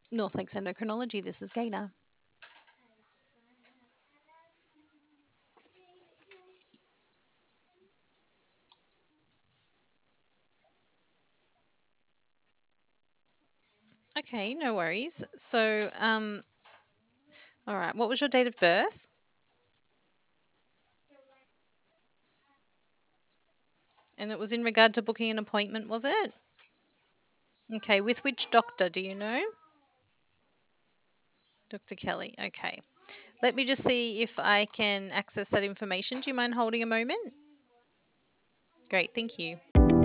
North Lakes Endocrinology. This is Gaynor. Okay, no worries. So, all right, what was your date of birth? And it was in regard to booking an appointment, was it? Okay, with which doctor, do you know? Dr. Kelly. Okay. Let me just see if I can access that information. Do you mind holding a moment? Great, thank you.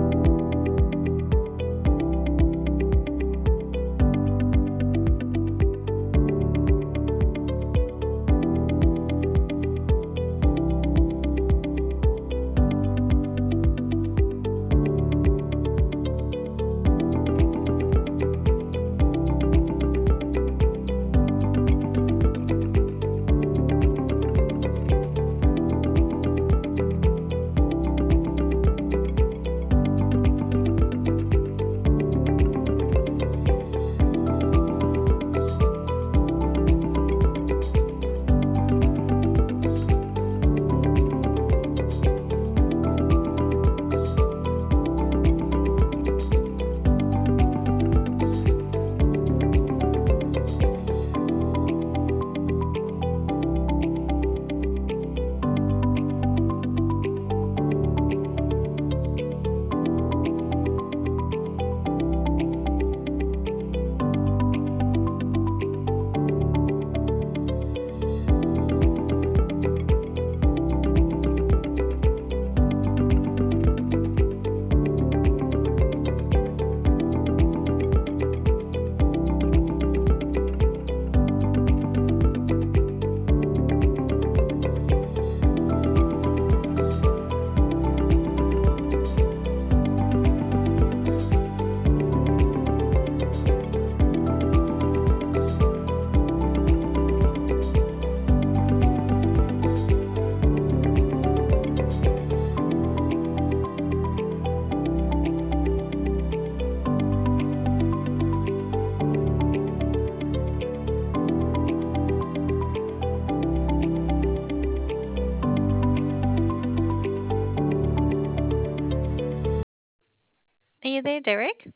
Are you there, Derek?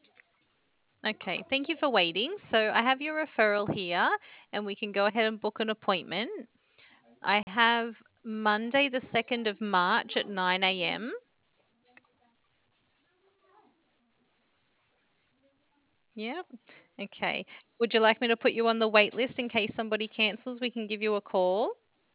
Okay, thank you for waiting. So I have your referral here and we can go ahead and book an appointment. I have Monday, the 2nd of March at 9 a.m. Yeah. Okay. Would you like me to put you on the wait list in case somebody cancels? We can give you a call.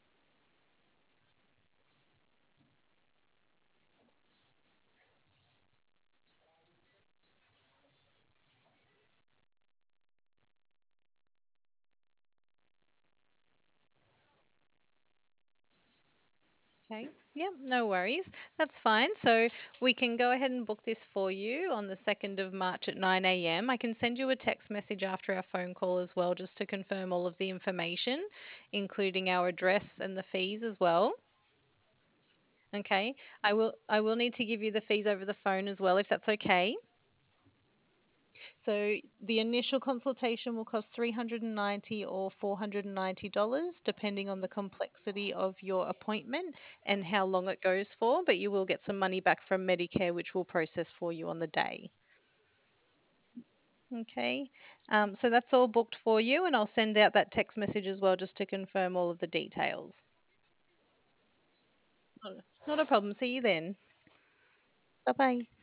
Okay. Yep, no worries. That's fine. So we can go ahead and book this for you on the 2nd of March at 9 a.m. I can send you a text message after our phone call as well, just to confirm all of the information, including our address and the fees as well. Okay. I will need to give you the fees over the phone as well, if that's okay. So the initial consultation will cost 390 or $490, depending on the complexity of your appointment and how long it goes for, but you will get some money back from Medicare, which will process for you on the day. Okay, so that's all booked for you, and I'll send out that text message as well just to confirm all of the details. Not a problem. See you then. Bye bye.